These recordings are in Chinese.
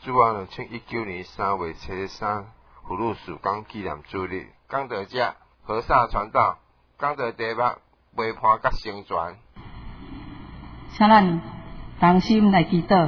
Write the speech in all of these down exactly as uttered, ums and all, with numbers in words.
主啊，二千一九年三月初三，福禄寿光纪念主日，讲到这，和萨传道，讲到题目，陪伴甲成全。 请咱同心来祈祷。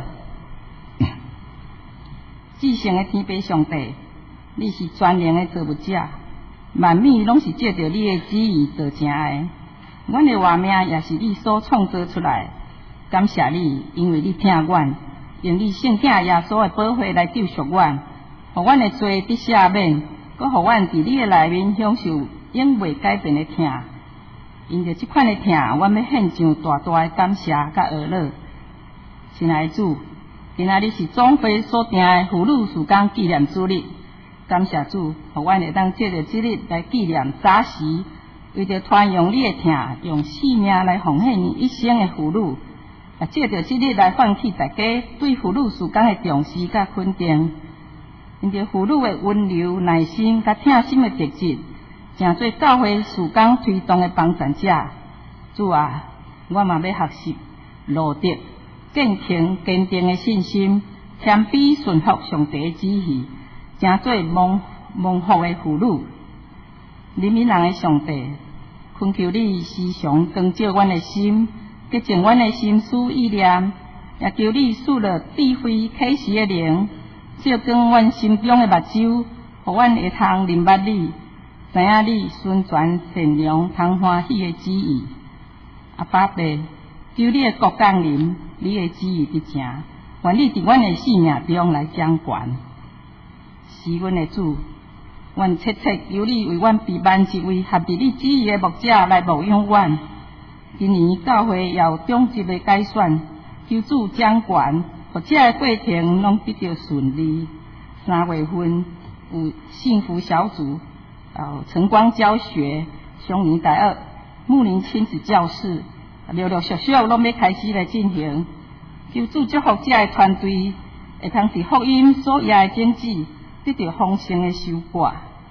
至圣的天父上帝，你是全能的造物者，万物拢是借着你的旨意造成的。阮的活命也是你所创造出来。感谢你，因为你疼阮，用你圣子耶稣的宝血来救赎阮，互阮的罪得赦免，搁互阮伫你的内面享受永袂改变的疼。因着即款的疼，阮要献上大大的感谢甲懊恼。亲爱的主，今仔日是总会所定的福禄寿光纪念主日，感谢主，互阮会当借着即日来纪念早时，为着传扬你的疼，用性命来奉献你一生的福禄，也借着即日来唤起大家对福禄寿光的重视甲肯定。因着福禄的温柔、耐心甲疼心的特质，成做教会寿光推动的帮助者。主啊，我嘛要学习路德、坚强、坚定的信心，谦卑顺服上帝的旨意，成做蒙蒙福的福禄。人民人的上帝，恳求你时常光照阮的心，洁净阮的心思意念，也求你赐了智慧启示的灵，照光阮心中的目睭，互阮会通明白你，知影你顺全善良、通欢喜的旨意。阿爸爸，求你的国降临，你的旨意得成，愿你伫阮的生命中来掌权。是阮的主，愿切切求你为阮备办一位合伫你旨意的牧者来牧养阮。今年教会也有中级的改选，求主掌权，或者个过程拢得到顺利。三月份有幸福小组，有晨光教学、雄年大二、牧灵亲子教室，陆陆续续拢要开始来进行。求主祝福这个团队，会通伫福音所压的种子，得到丰盛的收获。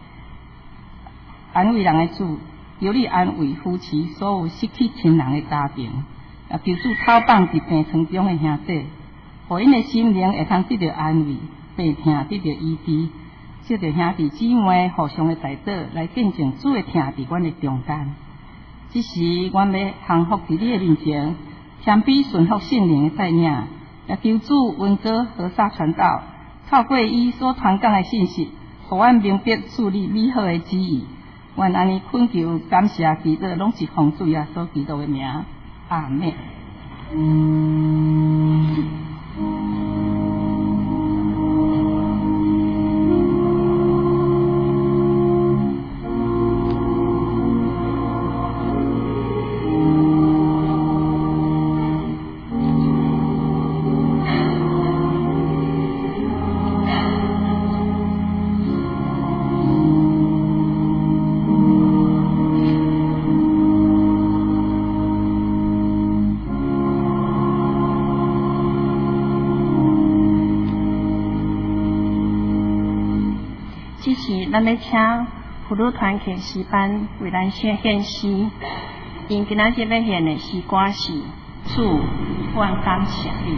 安慰人的主，求你安慰夫妻所有失去亲人的家庭，也求主透放伫病床中的兄弟，互因的心灵会通得到安慰，病痛得到医治。借着兄弟姊妹互相的带导，来见证主的疼伫阮的中间。即时，阮要降服伫你的面前，谦卑顺服圣灵的带领，也求主温哥和萨传道，透过伊所传讲的信息，互阮明白处理美好的旨意。愿安尼恳求、感谢、祈祷，拢是奉主耶稣基督的名，阿门。咱要请福禄团契诗班为咱献献诗，因今仔日要献的诗歌是《主，我感谢你》。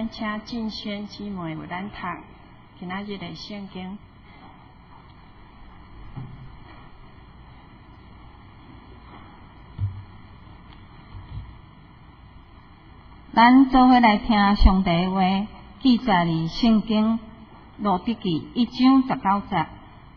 咱请进轩姊妹为咱读今仔日的圣经。 咱做伙来听上帝的话，记载伫圣经路得记一章十九节。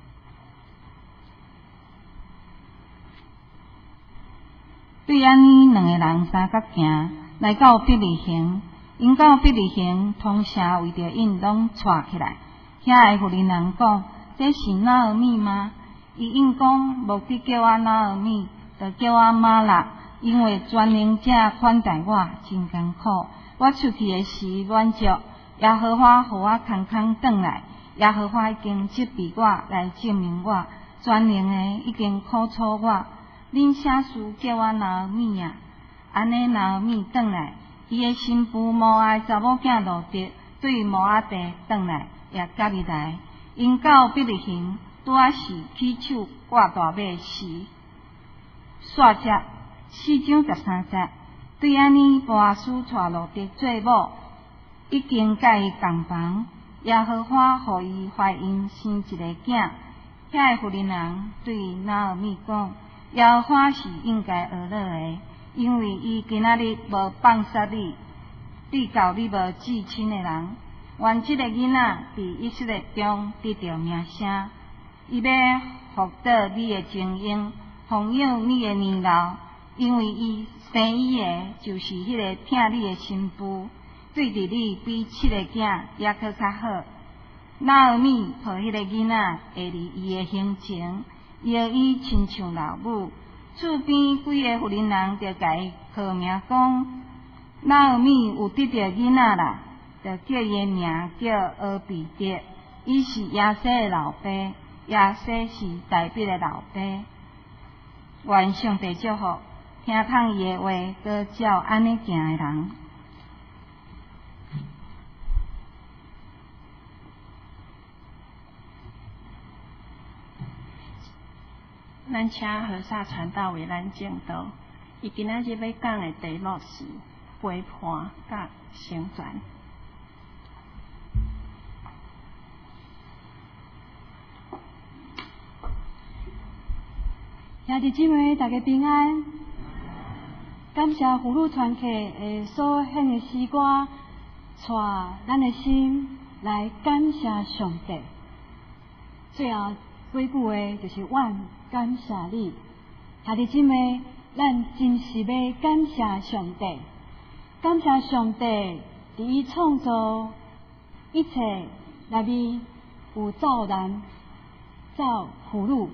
对安尼两个人三角行，来到伯利恒，因到伯利恒，通城为着因拢带起来。遐个妇人人讲：这是拿俄米吗？伊应讲：无去叫我拿俄米，就叫我玛拉。因为全能者款待我真艰苦，我出去的时软弱，耶和华互我空空转来，耶和华已经责备我来证明我，全能的已经苦楚我。恁啥事叫我拿俄米啊？安尼拿俄米转来，伊的新妇摩押查某囝路得对摩押地转来，也甲伊来，因到伯利恒，拄啊是起手挂大马时，煞只。四章十三节，对安尼，波阿斯带路得做某，已经甲伊同房。耶和华互伊怀孕生一个囝。遐个妇人人对拿俄米讲：耶和华是应该学乐的，因为伊今仔日无放杀你，对到你无至亲的人。愿即个囡仔伫以色列中得到名声，伊要福到你的精英，弘扬你的年老。因为伊生伊的就是迄个疼你的新妇，对伫你比七个囝也搁较好。拿俄米抱迄个囡仔下伫伊的行程，摇伊亲像老母。厝边几个妇人人就甲伊靠名讲：拿俄米有得到囡仔啦，就叫伊的名叫俄比德。伊是亚西的老爸，亚西是代表的老爸。愿上帝祝福。听通伊的话，搁照安尼行的人。 咱请和萨传道为咱证道，伊今仔日要讲的题目是陪伴甲成全。 兄弟姊妹，大家平安。感谢福禄传客诶所献的诗歌，带咱的心来感谢上帝。最后几句话就是愿感谢你，兄弟姊妹，咱真是要感谢上帝，感谢上帝伫伊创造一切内面有造人、造福禄。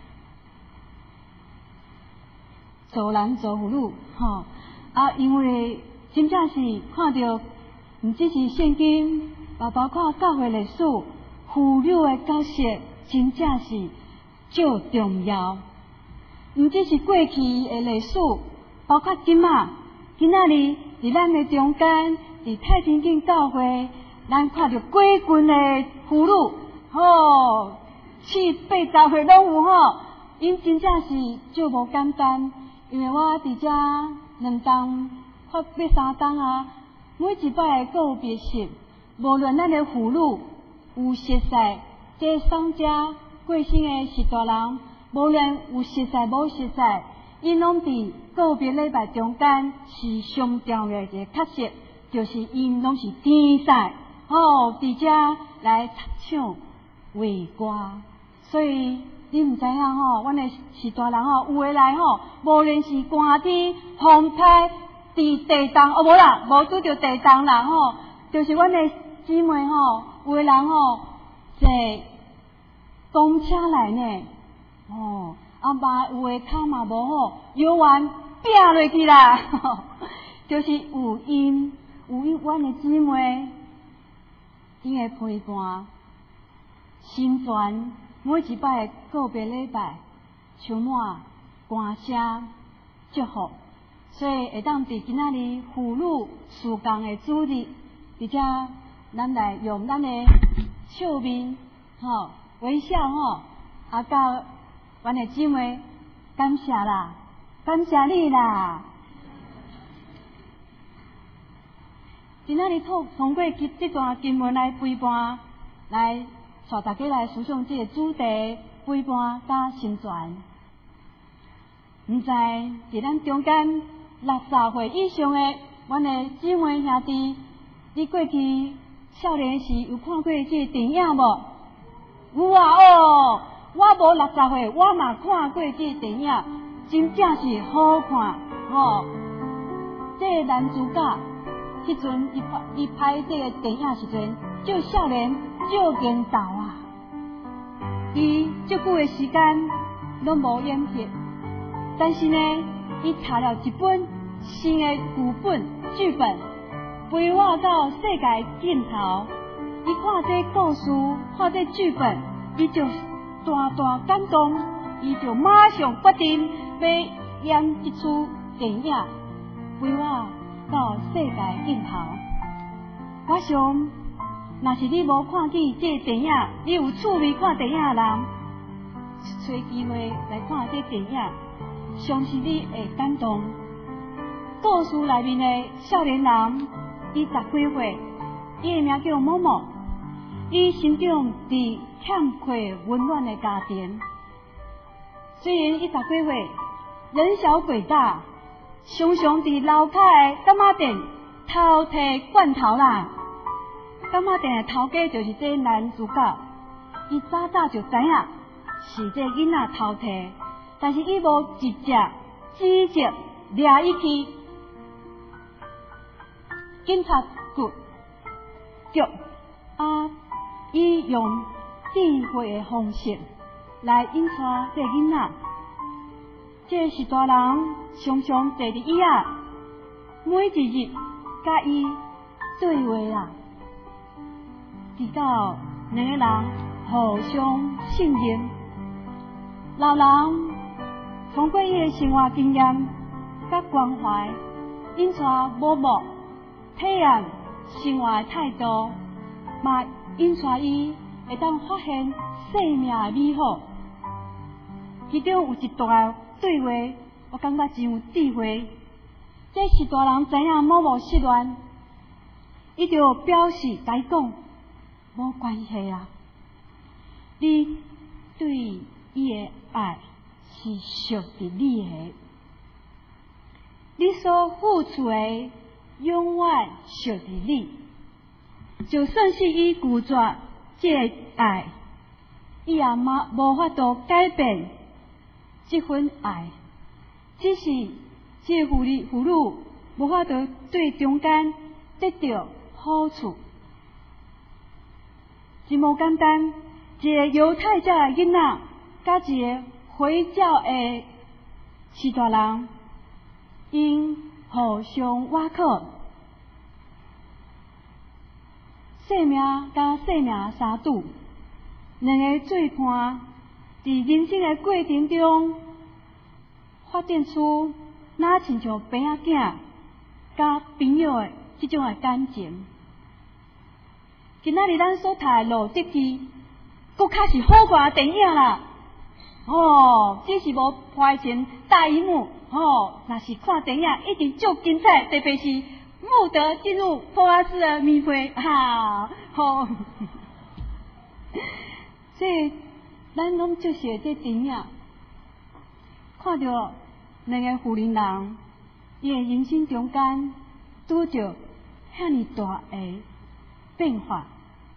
做人做妇女，吼啊！因为真正是看到，毋只是圣经，也包括教会历史，妇女的角色真正是足重要。毋只是过去的历史，包括今仔今仔日伫咱的中间，伫太平间教会，咱看到几群的妇女，吼，去八教会拢有吼，因真正是足无简单。因为我伫遮两档或要三档啊，每一摆各有别识，无论咱的妇女有熟悉这商家过身的是大人，无论有熟悉无熟悉，因拢伫个别礼拜中间是上重要的一个确实，就是因拢是天使，哦，伫遮来插唱为歌，所以。你毋知影吼，阮的是大人吼，有诶来吼，无论是寒天、风台、伫地动，哦无啦，无拄着地动啦吼，就是阮的姊妹吼，有诶人吼坐公车来呢，哦，啊嘛有诶骹嘛无好，犹原拼落去啦，呵就是有因有因阮的姊妹，伊诶陪伴、心传。每一摆个别礼拜，充满歌声祝福，所以会当伫今仔日妇女事工的主日，伫遮咱来用咱的笑面、吼微笑吼，啊，甲阮的姊妹感谢啦，感谢你啦。 今仔日透通过这这段经文来陪伴，来带大家来思想这个主题，陪伴甲成全。毋知伫咱中间六十岁以上的阮的姊妹兄弟，你过去少年时有看过这个电影无？有啊哦，我无六十岁，我嘛看过这个电影，真正是好看吼、哦。这个男主角，迄阵伊拍伊拍这个电影时阵，就少年就研导啊，伊足久的时间拢无演戏。但是呢，伊读了一本新的剧本剧本，陪我到世界尽头。伊看这故事，看这剧本，伊就大大感动，伊就马上决定要演一出电影，陪我到世界尽头。我想，若是你无看见这电影，你有趣味看电影的人，找机会来看这电影。相信你会感动。故事内面的少年人，伊十几岁，伊的名叫某某，伊生长伫欠缺温暖的家庭。虽然伊十几岁，人小鬼大，常常伫楼骹的柑仔店偷摕罐头啦。柑仔店的头家就是这男主角，伊早早就知影是这囡仔偷摕。但是伊无直接指责抓伊去警察局局啊，伊用智慧的方式来引带这囡仔。这是大人常常坐伫椅仔，每一日甲伊对话啊，直到两个人互相信任。老人通过伊的生活经验甲关怀，引带某某体验生活的态度，嘛引带伊会当发现生命的美好。其中有一段对话，我感觉真有智慧。这是大人知影某某失恋，伊就表示甲伊讲，无关系啊，你对伊的爱是属于你的，你所付出的永远属于你。就算是伊拒绝这个爱，伊也嘛无法度改变这份爱，只是这妇女妇女无法度对中间得到好处。真无简单，一个犹太教的囡仔，甲一个回教的士大人，因互相挖靠，性命甲性命相拄，两个做伴伫人生的过程中，发展出哪亲像爸仔囝甲朋友的这种的感情。今仔日咱所读的路得去，佫较是好看的电影啦。哦，只是无拍成大荧幕。哦，若是看电影，一定足精彩，特别是穆德进入波阿斯的迷会，哈，好。所以咱拢足喜这电影，看到两个富人人，伊的人生中间拄着遐尼大的变化，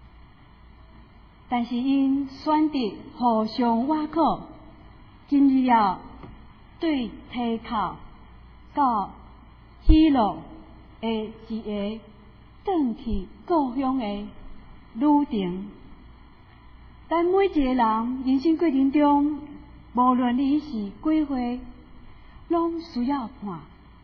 但是因选择互相挖靠，经历了对提靠到喜乐的一个转去故乡的旅程。咱每一个人人生过程中，无论你是几岁，拢需要伴，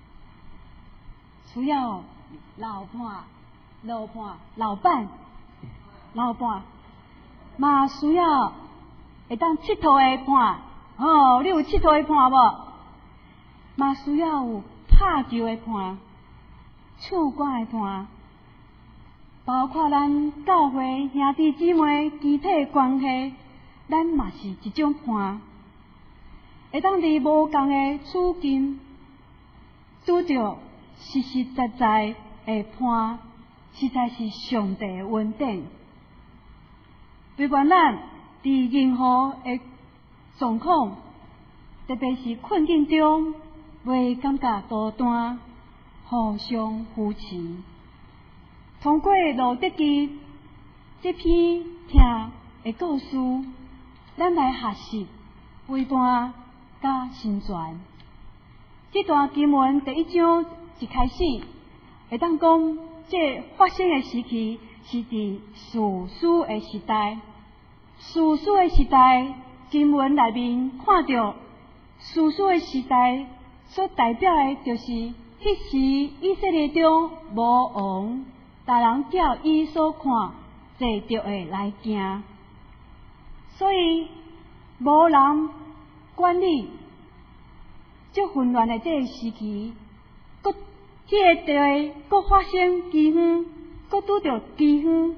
需要老伴、老伴、老伴、老伴，嘛需要会当佚佗的伴。哦，你有佚佗的伴无？嘛需要有拍球的伴、唱歌的伴，包括咱教会兄弟姊妹肢体关系，咱嘛是一种伴，会当伫无共的处境，拄着实实在在的伴， 实在是上帝的恩典。陪伴咱伫任何的状况，特别是困境中，袂感觉孤单，互相扶持。通过《路德记》这篇听的故事，咱来学习陪伴甲成全。这段经文第一章一开始，会当讲这发生的时期是伫士师的时代。士师的时代，经文内面看到士师的时代所代表的，就是迄时以色列中无王，大人照伊所看坐着的来行，所以无人管理。足混乱的这个时期，搁这个地搁发生饥荒，搁拄着饥荒，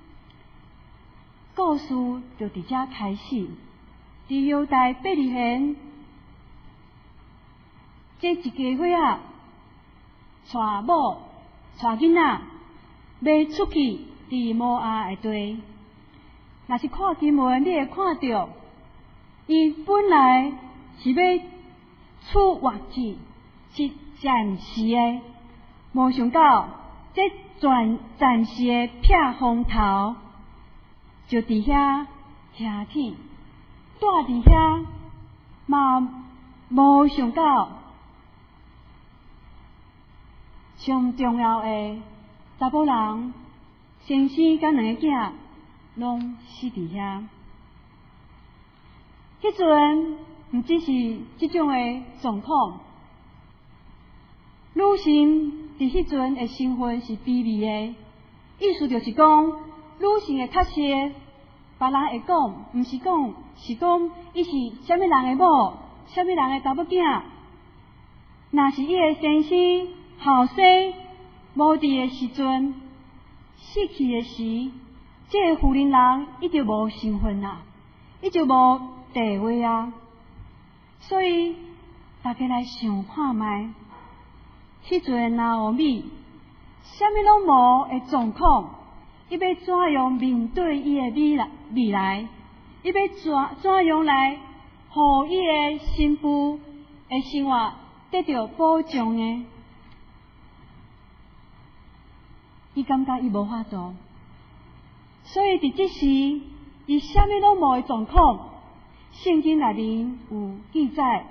故事就伫遮开始。伫犹大伯利恒这一家伙仔，带某带囡仔，要出去伫摩押的地。若是看经文，你会看到，伊本来是要出外地，是暂时的，无想到这暂暂时的撇风头，就伫遐听起，住伫遐，嘛无想到上重要的查某人，先生甲两个囝拢死伫遐。迄阵毋只是即种的状况，女性伫迄阵的身份是卑微的，意思就是讲，女性的确实，别人会讲，毋是讲是讲伊是啥物人的某，啥物人的查某囝。若是伊的先生后生无伫的时阵，死去的时，这个妇人人伊就无身份啊，伊就无地位啊。所以大家来想看觅，迄阵拿俄米，啥物拢无的状况，伊要怎样面对伊的未来？未来，伊要怎怎样来，互伊的新妇的生活得到保障呢？伊感觉伊无法做，所以伫即时，伊啥物拢无的状况。圣经内面有记载，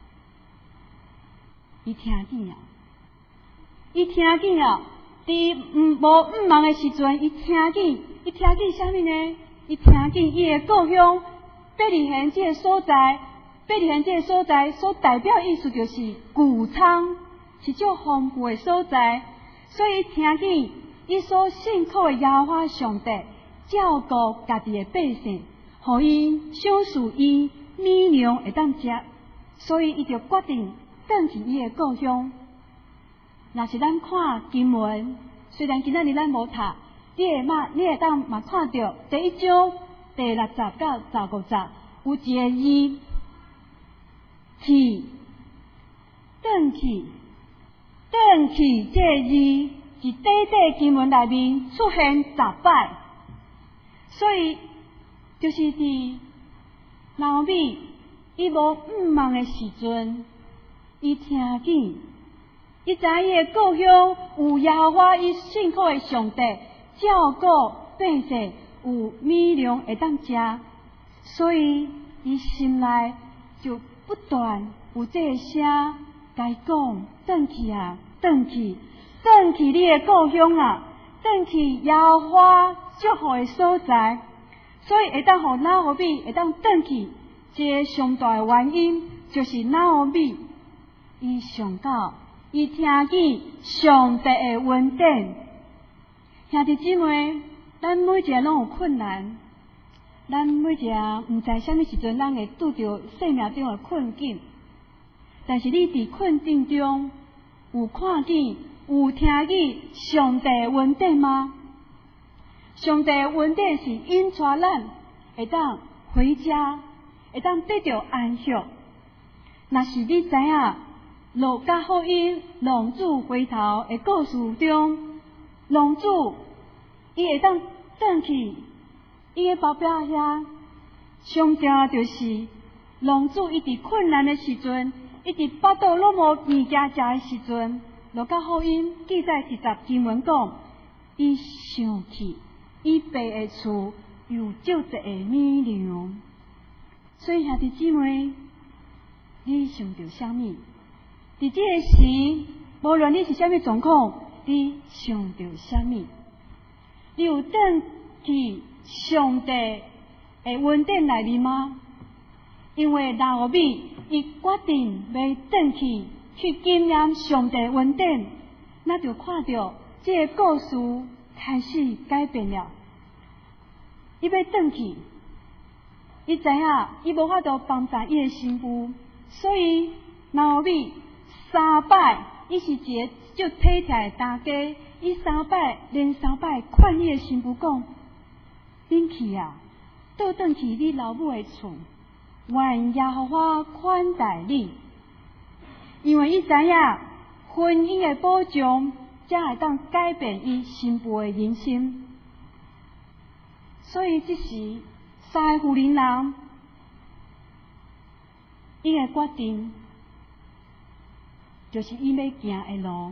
伊听见啊，伊听见啊，伫毋无毋忙的时阵，伊听见，伊听见啥物呢？伊听见伊的故乡伯利恒这个所在，伯利恒这个所在所代表意思就是谷仓，是足丰富的所在，所以听见伊所信靠的耶和华上帝照顾家己的百姓。互伊赏赐伊米粮会当食，所以伊就决定返去伊的故乡。若是咱看经文，虽然今仔日咱无读，你会嘛，你会当嘛看到第一章第六十到十五节有一个字，去，转去，转去这个字，是短短经文内面出现十摆，所以。就是伫拿俄米伊无毋忙的时阵，伊听见，伊知伊的故乡有耶和华伊信靠的上帝照顾百姓，有米粮会当食，所以伊心内就不断有这个声该讲：转去啊，转去，转去你的故乡啊，转去耶和华祝福的所在。所以会当互拿俄米会当转去，一个上大的原因就是拿俄米伊想到伊听见上帝的恩典。兄弟姊妹，咱每一个拢有困难，咱每一个毋知啥物时阵，咱会拄着生命中的困境。但是你伫困境中有看见、有听见上帝的恩典吗？上帝的恩典是引带咱会当回家，会当得到安息。若是你知影路加福音浪子回头的故事中， 龙主伊会当转去伊个包表遐，上正就是龙主伊伫困难的时阵，伊伫巴肚拢无物件食的时阵，路加福音记载第十经文讲，伊想起伊爸的厝有少一个米粮，所以兄弟姊妹，你想到啥物？伫这个时，无论你是啥物状况，你想到啥物？你有转去上帝的恩典内面吗？因为拿俄米伊决定要转去去经验上帝恩典，那就看到这个故事开始改变了。伊要转去，伊知影伊无法度帮助伊的媳妇，所以拿俄米三摆，伊是一个就体贴的大家，伊三摆连三摆劝伊的媳妇讲：恁去啊，倒转去你老母的厝，愿耶和华款待你。因为伊知影婚姻的保障，才会当改变伊媳妇的人生。所以这时，三个妇人人，伊的决定就是伊要行的路。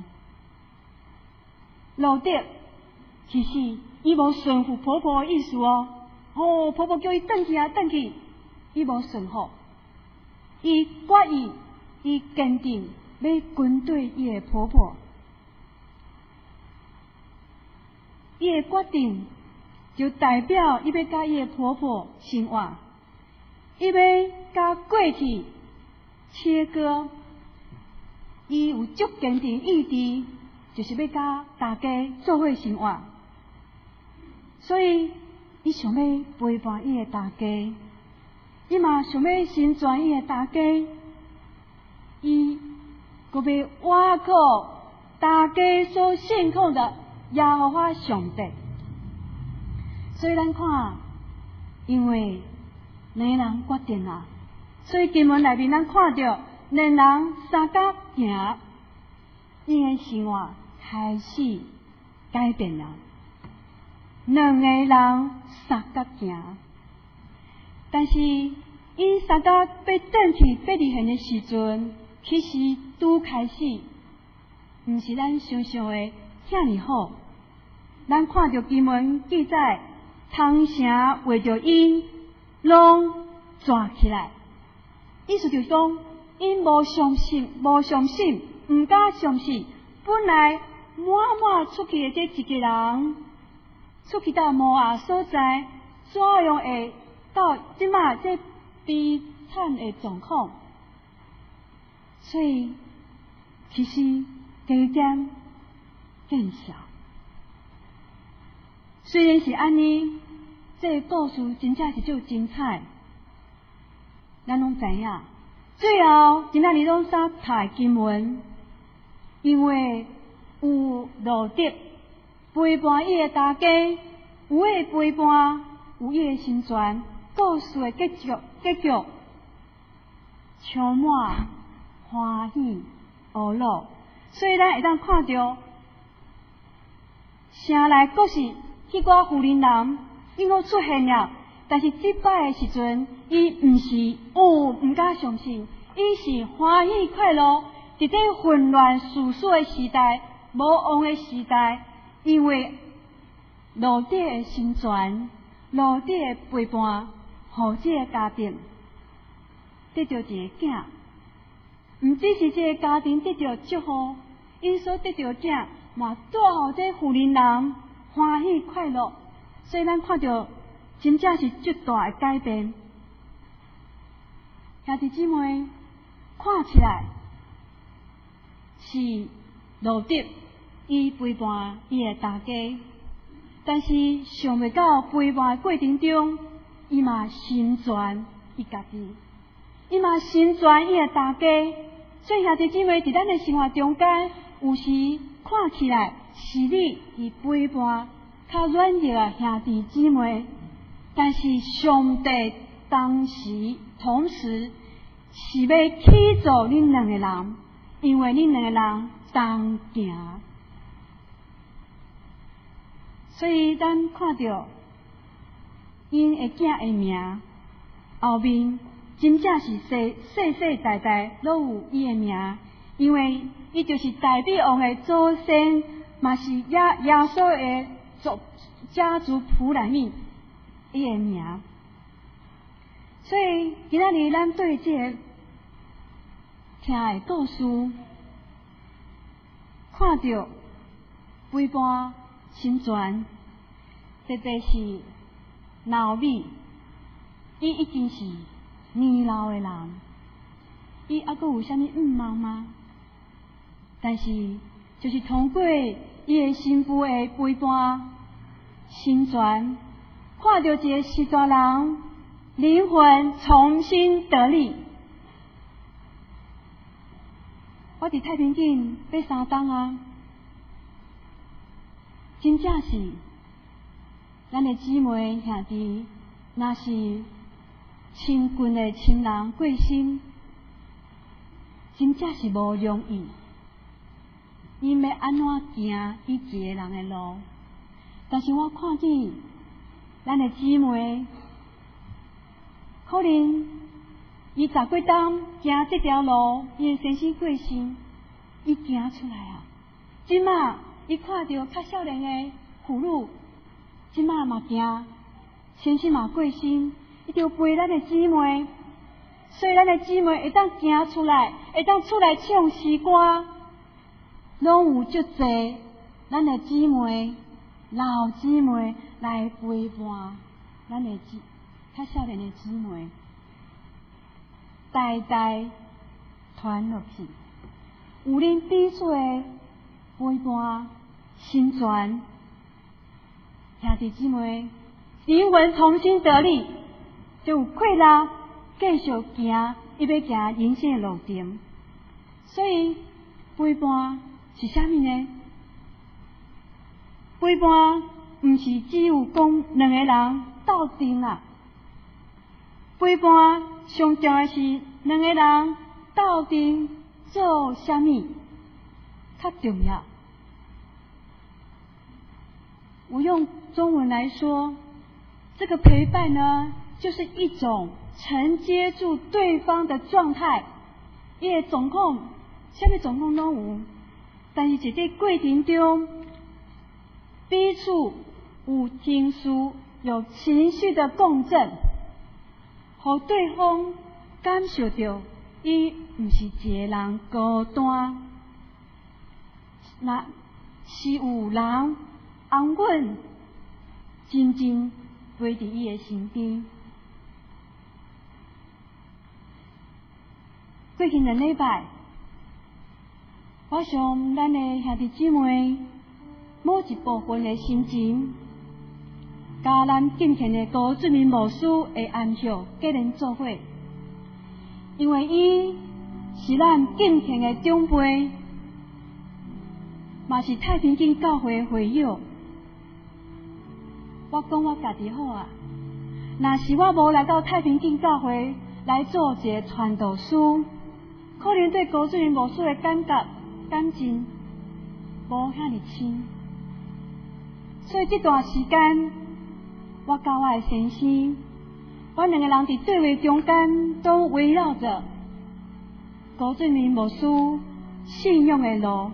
路得其实伊无顺服婆婆的意思哦，哦，婆婆叫伊转去啊，转去，伊无顺服，伊决意，伊坚定要跟对伊的婆婆，伊的决定就代表伊要甲伊的婆婆生活，伊要甲过去切割，伊有足坚定意志，就是要甲大家做伙生活，所以伊想要陪伴伊的大家，伊嘛想要成全伊的大家，伊阁要倚靠大家所信奉的耶和华上帝。所以咱看，因为两个人决定啊，所以经文内面咱看到两人三角行，伊的生活开始改变了。两个人三角行，但是伊三角要转去伯利恒的时阵，其实拄开始，毋是咱想象的遐尼好。咱看到经文记载，汤城为着因拢抓起来，意思就是讲，因无相信，无相信，毋敢相信，本来满满出去的这一个人，出去到摩押所在，怎样会到即马这悲惨的状况？所以其实加减见笑。虽然是安尼，这个故事真正是足精彩。咱拢知影，最后今仔日拢啥读经文，因为有路得陪伴伊的大家，有诶陪伴，有伊诶成全，故事的结局结局充满欢喜和乐。所以咱会当看到城内阁是迄寡妇人人，因搁出现了，但是即摆的时阵，伊毋是哦毋敢相信，伊是欢喜快乐。伫这混乱世俗的时代，无王的时代，因为路得的成全，路得的陪伴，互这个家庭得到一个囝，毋只是这个家庭得到祝福，因所得到囝嘛带互这妇人人欢喜快乐。所以咱看到真正是巨大的改变。兄弟姊妹，看起来是路得伊陪伴伊的大家，但是想袂到陪伴的过程中，伊嘛成全伊家己，伊嘛成全伊的大家。所以兄弟姊妹，伫咱的生活中间，有时看起来是你伊陪伴较软弱的兄弟姊妹，但是上帝当时同时是要起造恁两个人，因为恁两个人同行。 所以咱看到因的囝的名后面，真正是世世世代代拢有伊的名，因为伊就是大帝王的祖先，嘛是耶耶稣的族家族谱内面伊的名。所以今仔日咱对这个听的故事，看到陪伴新传，特别是老米，伊已经是年老的人，伊还阁有啥物毋茫吗？但是就是通过伊的新妇的陪伴新传，看到一个失大人灵魂重新得力。我伫太平间要三冬啊，真正是咱的姊妹兄弟，若是亲近的亲人过身，真正是无容易。因要安怎行伊一个人的路？但是我看见咱的姊妹，可能伊十几冬行这条路，伊的先生过身，伊行出来啊！即马伊看到较少年的妇女，即马嘛行，先生嘛过身，伊就陪咱的姊妹，所以咱的姊妹会当行出来，会当出来唱诗歌，拢有足侪咱的姊妹、老姊妹来陪伴咱的姊较少年的姊妹，代代传落去，有恁彼此的陪伴、心传，兄弟姊妹灵魂重新得力，就有快乐继续行，伊要行人生的路程。所以陪伴是啥物呢？陪伴毋是只有讲两个人斗阵啦，陪伴上重要是两个人斗阵做啥物较重要。我用中文来说，这个陪伴呢，就是一种承接住对方的状态。伊的状况，啥物状况拢有，但是伫这过程中，彼此有情绪、有情绪的共振，互对方感受到伊毋是一个人孤单，那是有人安稳、静静陪伫伊的身边。过去两礼拜，我想咱的兄弟姊妹某一部分的心情，甲咱敬虔的高俊明牧师的安息结连做伙，因为伊是咱敬虔的长辈，嘛是太平间教会的会友。我讲我家己好啊，若是我无来到太平间教会来做一个传道师，可能对高俊明牧师的感觉感情无遐尼深。所以这段时间，我甲我的先生，我两个人伫对话中间都围绕着高俊明牧师信仰的路。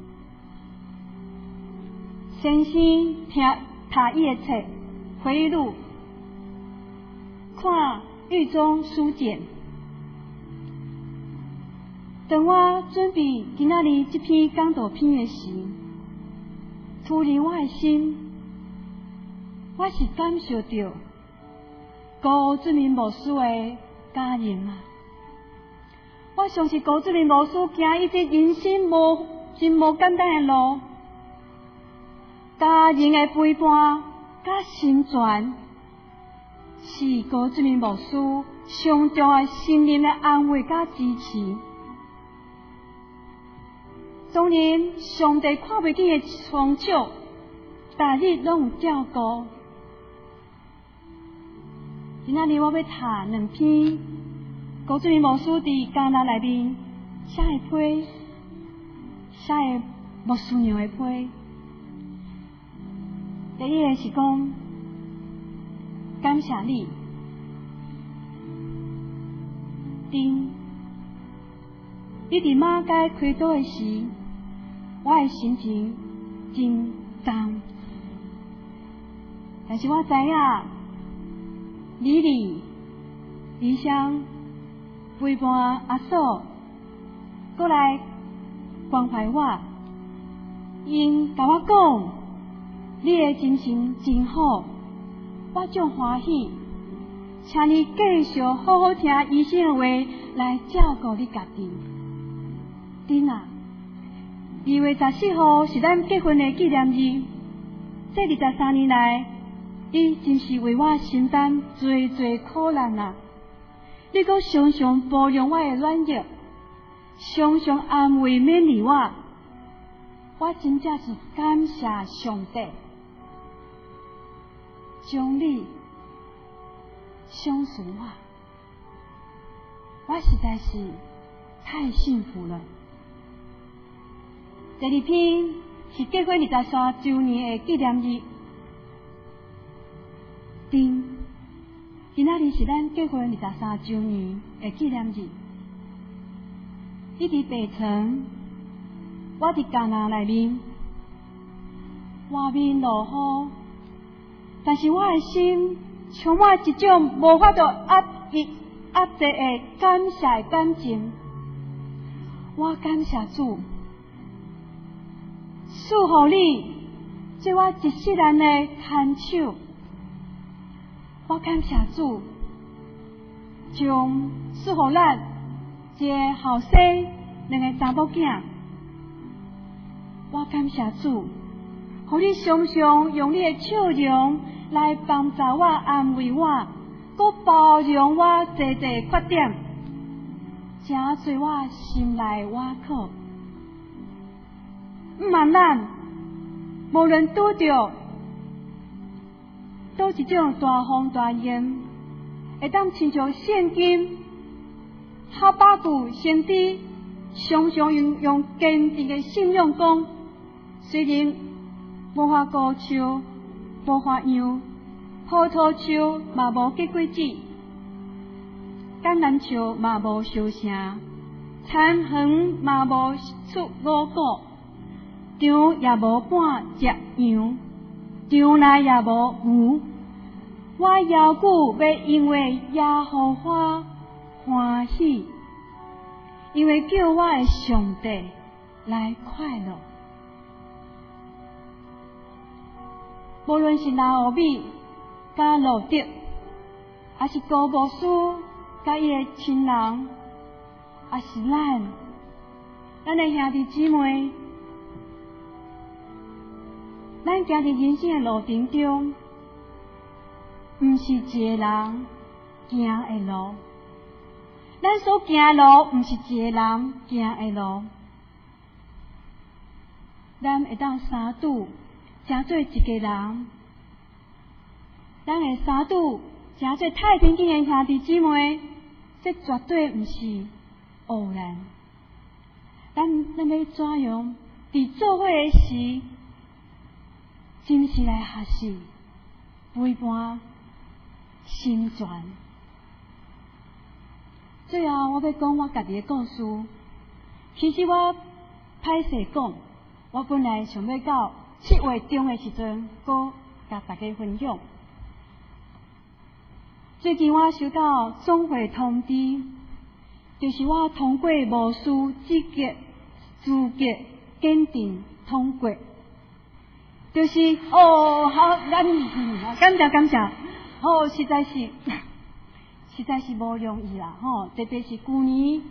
先生听读伊的册《回忆录》，看狱中书简。当我准备今仔日这篇讲道片的时，突然我的心，我是感受到高俊明牧师的家人啊！我相信高俊明牧师行伊这人生无真无简单的路，家人的陪伴甲心传，是高俊明牧师上重要心灵的安慰甲支持。当然，上帝看袂见的双手，逐日拢有照顾。今仔日我要读两篇高俊明牧师伫迦南内面写的批，写的牧师娘的批。 第一个是讲感谢你，丁，你伫马街开刀的时，我的心情真重，但是我知影李丽、李香、陪伴阿嫂，过来关怀我，因甲我讲，你的精神真好，我真欢喜，请你继续好好听医生的话，来照顾你家己。丁啊，二月十四号是咱结婚的纪念日，这二十三年来，你真是为我承担最最苦难啊！你阁常常包容我的软弱，常常安慰勉励我，我真正是感谢上帝，将你相属我，我实在是太幸福了。第二篇是结婚二十三周年的纪念日，丁，今仔日是咱结婚二十三周年的纪念日。你伫北城，我伫江南内面，外面落雨，但是我的心充满一种无法度压抑、压制的感谢的感情。我感谢主，赐予你做我一世人的牵手。我感谢主，将赐予咱一个后生两个查某囝。我感谢主，互你常常用你的笑容来帮助我、安慰我，搁包容我侪侪缺点，真做我心内瓦口。毋茫咱无论拄着倒一种大风大烟，会当亲像圣经哈巴谷先知常常用用坚定的信仰讲，虽然无花果树、无花杨、葡萄树嘛无结果子，橄榄树嘛无收成，田园嘛无出五果，场也无半只羊，场内也无牛。我犹古要因为耶和华欢喜，因为叫我的上帝来快乐。无论是拿俄米、甲路德，还是高牧师、甲伊的亲人，还是咱，咱的兄弟姊妹，咱行伫人生的路程中，毋是一个人行的路，咱所行的路毋是一个人行的路，咱会当相拄成做一个人，咱会相拄成做太平间的兄弟姊妹，这绝对毋是偶然。咱咱要怎样伫做伙的时，真是来学习陪伴心全。最后，我要讲我家己的故事。其实我歹势讲，我本来想要到七月中的时阵，搁甲大家分享。最近我收到总会通知，就是我通过牧师资格资格检定通过，就是哦，好，感感谢感谢，哦，实在是实在是无容易啦，吼、哦，特别是去年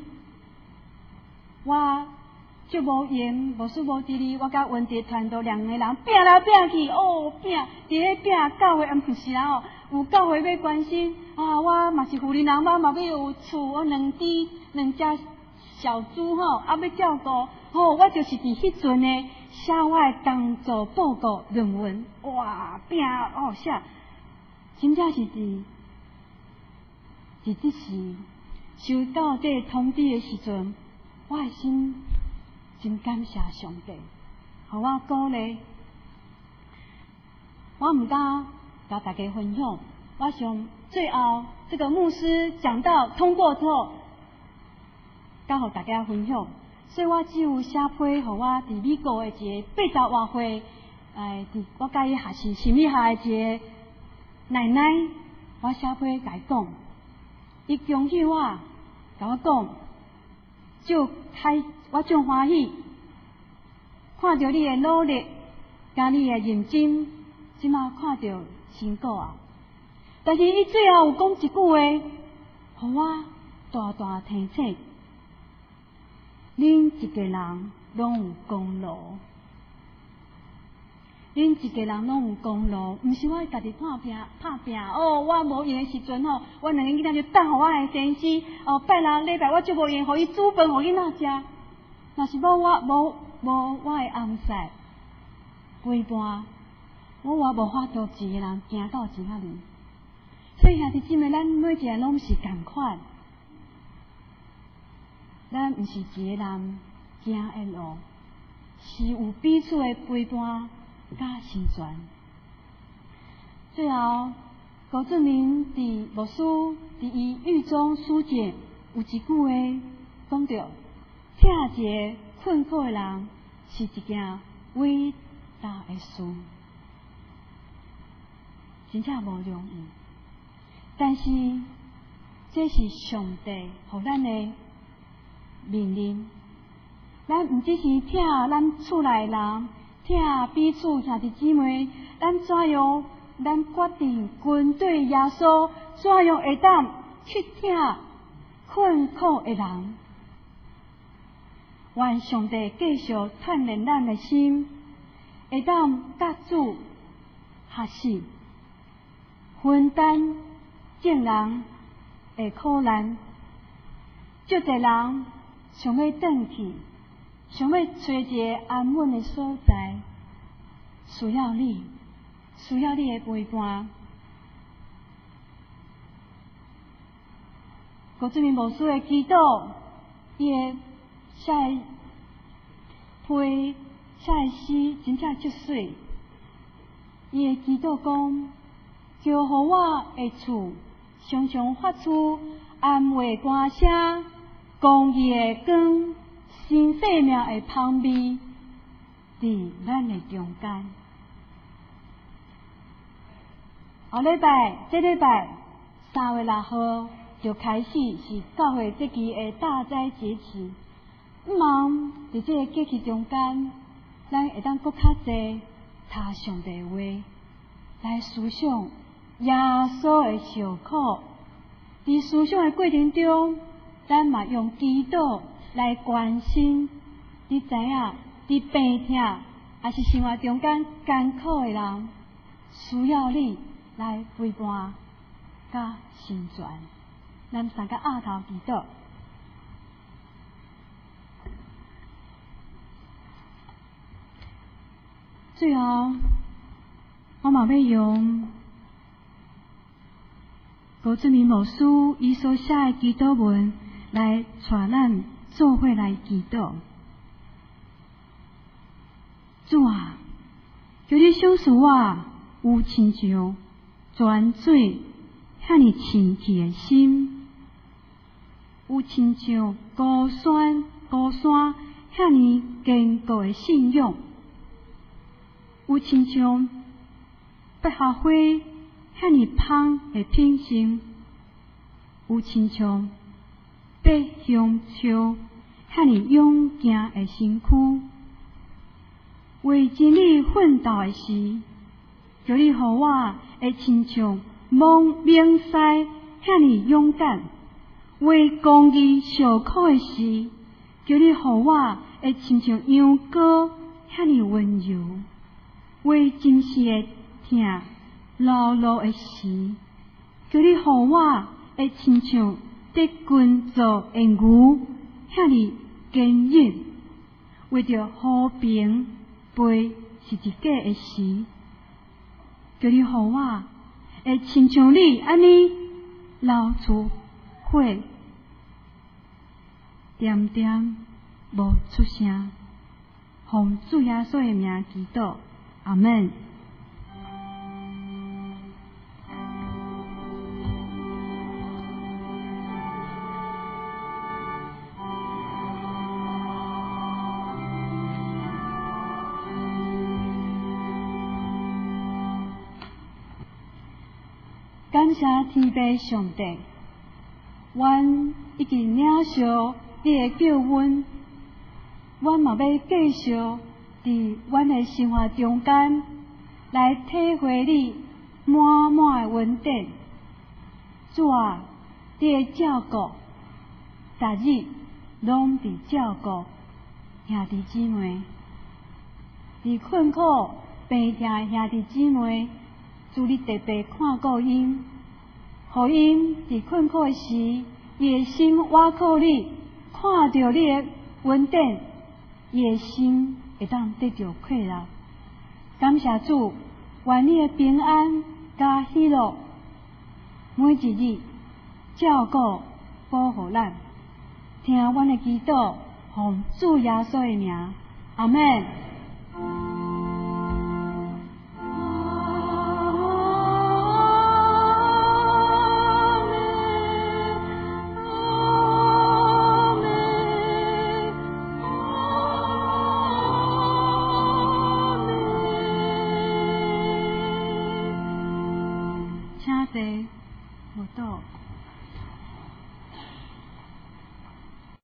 我就无闲，无事无地哩，我甲文迪团队两个人拼来拼去，哦拼，伫咧拼教会，毋是啦吼，有教会要关心啊，我嘛是妇人人，我嘛要有厝，我两只两只小猪吼，啊要照顾，吼，我就是伫迄阵呢写我的工作报告论文，哇拼哦写，真正是伫伫即时收到这个通知的时阵，我的心真感谢上帝，互我鼓励。 我唔敢甲大家分享。我想最后这个牧师讲到通过之后，甲互大家分享。所以我只有写批，互我伫美国的一个八十外岁，诶，伫我甲伊学习心理学的一个奶奶，我写批甲伊讲，伊恭喜我，甲我讲，就开我真欢喜，看到你的努力，甲你的认真，即马看到成果啊！但是伊最后有讲一句话，互我大大提醒。恁一个人拢有功劳，恁一个人拢有功劳，毋是我家己拍拼拍拼哦。我无闲的时阵吼，我两个囡仔就等互我的先生哦，拜六礼拜我就无闲，互伊煮饭，互囡仔食。若是无我无无我的暗室陪伴，我我无法度一个人行到即遐尼。所以兄弟姊妹，咱每一个人拢是共款。咱毋是一个人行的路，是有彼此的陪伴甲成全。最后，高志明伫牧师伫伊狱中书简有一句话讲着：疼一个困苦的人是一件伟大的事，真正无容易。但是，这是上帝互咱的命令，咱毋只是疼咱厝内人，疼彼此兄弟姊妹，咱怎样？咱决定跟对耶稣，怎样会当去疼困苦的人？愿上帝继续锻炼咱的心，会当甲主学习，分担众人的苦难，足侪人。想要转去，想要找一个安稳的所在，需要你，需要你的陪伴。郭志明牧师的祈祷，伊的写的批写的诗真正足水。伊的祈祷讲，求互我的厝常常发出安慰歌声。公义的光，新生命的香味，伫咱的中间。后礼拜，这礼拜三月六号就开始是教会这期的大斋节期。毋茫伫这个节期中间，咱会当搁较济读上帝话，来思想耶稣的受苦。伫思想的过程中，咱嘛用祈祷来关心，你知影，伫病痛还是生活中间艰苦的人，需要你来陪伴甲成全。咱三个额头祈祷。最后，我嘛要用郭志明牧师伊所写的祈祷文来带咱做伙来祈祷。主啊，求你赏赐我有亲像泉水遐尼清气的心，有亲像高山高山遐尼坚固的信仰，有亲像百合花遐尼芳的品性，有亲像百香树遐尼勇健的身躯。为真理奋斗的时，求你互我会亲像蒙明西遐尼勇敢；为公义受苦的时，求你互我会亲像羊羔遐尼温柔；为真实的疼劳碌的时，求你互我会亲像得群做的牛遐尼坚忍；为着和平背是一假的时，求你互我会亲像你安尼流出火，点点无出声，奉主耶稣的名祈祷，阿门。 感谢天父上帝，阮已经领受你的救恩，阮嘛要继续伫阮的生活中间来体会你满满的恩典。主啊，你的照顾，逐日拢伫照顾兄弟姊妹，伫困苦病痛的兄弟姊妹，主你特别看顾因，互因伫困苦的时，伊的心倚靠你，看到你的恩典，伊的心会当得到快乐。感谢主，愿你的平安加喜乐，每一日照顾保护咱。听阮的祈祷，奉主耶稣的名，阿们。请坐，无倒。